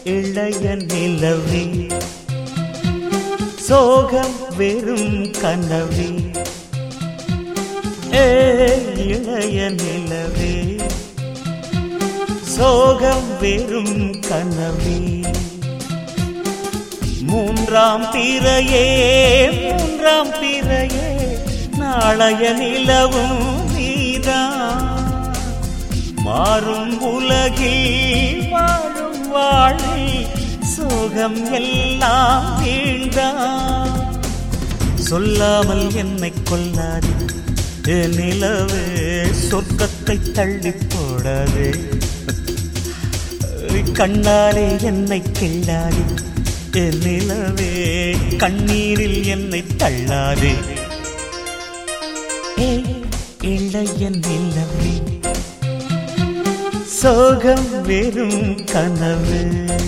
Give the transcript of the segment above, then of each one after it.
இளைய நிலவே சோகம் வெறும் கனவே இளைய நிலவே சோகம் வெறும் கனவே மூன்றாம் பிறையே நாளைய நிலவும் நீதான் மாறும் உலகில் வாழும் வாழ்வில் சோகம் எல்லாம் வீழ்ந்தான் சொல்லாமல் என்னை கொல்லாதே நிலவே சொர்க்கத்தை தள்ளி போடாதே கண்ணாலே என்னை கிள்ளாதே நிலவே கண்ணீரில் என்னை தள்ளாதே இளைய நிலவே சோகம் வெறும் கனவு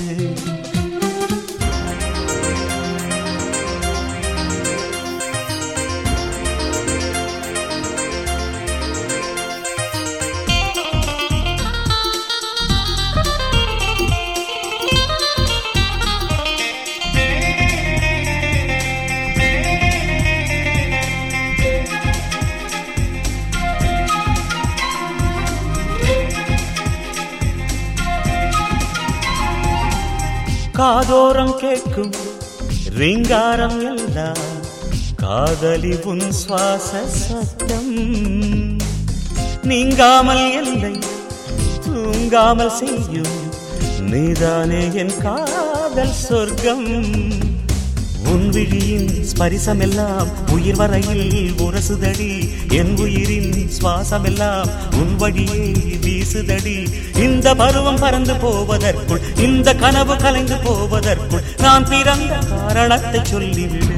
காதோரம் கேட்கும் ரீங்காரம் எல்லாம் காதலி உன் சுவாச சத்தம் நீங்காமல் இல்லை தூங்காமல் செய்யும் நீதானே என் காதல் சொர்க்கம் உன் விழியின் ஸ்பரிசமெல்லாம் உயிர் வரையில் உரசுதடி என் உயிரின் சுவாசமெல்லாம் உன் வழியே வீசுதடி இந்த பருவம் பறந்து போவதற்குள் இந்த கனவு கலைந்து போவதற்குள் நான் பிறந்த காரணத்தை சொல்லிவிடு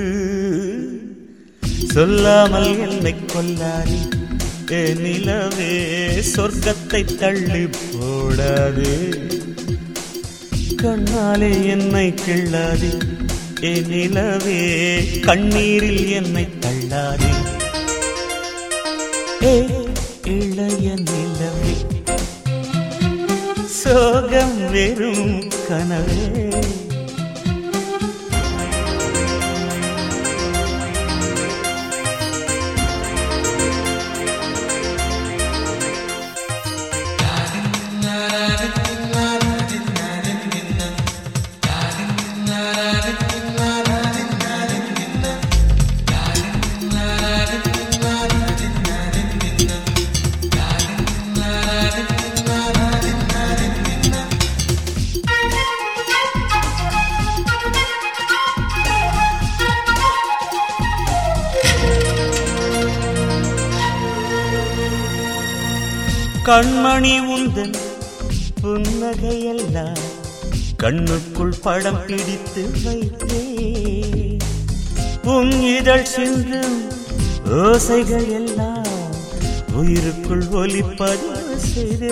சொல்லாமல் என்னை கொல்லாதே நிலவே சொர்க்கத்தை தள்ளி போடாதே கண்ணாலே என்னை கிள்ளாதே நிலவே கண்ணீரில் என்னை தள்ளாதே இளைய நிலவே சோகம் வெறும் கனவே கண்மணி உந்தன் புன்னகையெல்லாம் கண்ணுக்குள் படம் பிடித்து வைத்தே உன் இதழ் சிந்தும் ஓசைகள் எல்லாம் உயிருக்குள் ஒலிப்பதிவு செய்தே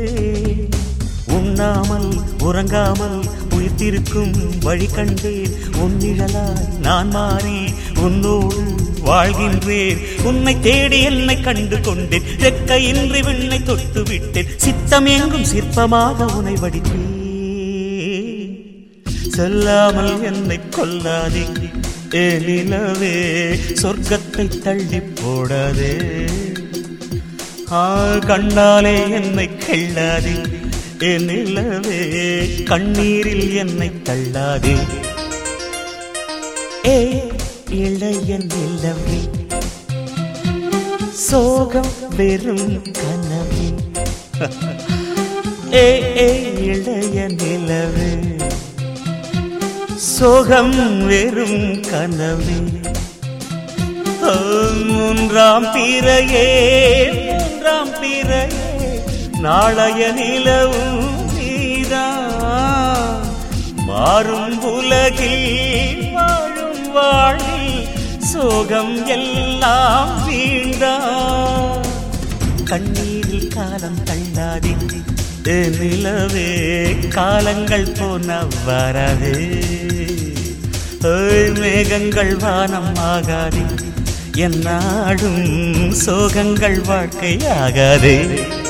உண்ணாமல் உறங்காமல் உயிர்த்திருக்கும் வழி கண்டேன் உன் நிழலாய் நான் மாறி உன்னோடு வாழ்கின்றேன் உன்னை தேடி என்னை கண்டு கொண்டேன் ரெக்கையின்றி விண்ணை தொட்டு விட்டேன் சித்தம் எங்கும் சிற்பமாக உனை வடித்தேன் சொல்லாமல் என்னை கொல்லாதே நிலவே சொர்க்கத்தை தள்ளி போடாதே கண்ணாலே என்னை கிள்ளாதே நிலவே கண்ணீரில் என்னை தள்ளாதே இளைய நிலவே சோகம் வெறும் கனவே இளைய நிலவே சோகம் வெறும் கனவே மூன்றாம் பிறையே நாளைய நிலவும் நீதான் மாறும் உலகில் வாழும் வாழ்வில் சோகம் எல்லாம் வீழ்ந்தான் கண்ணீரில் காலம் தள்ளாதே நிலவே காலங்கள் போன வராதே மேகங்கள் வானம் ஆகாதே என்னாடும் சோகங்கள் வாழ்க்கையாகாதே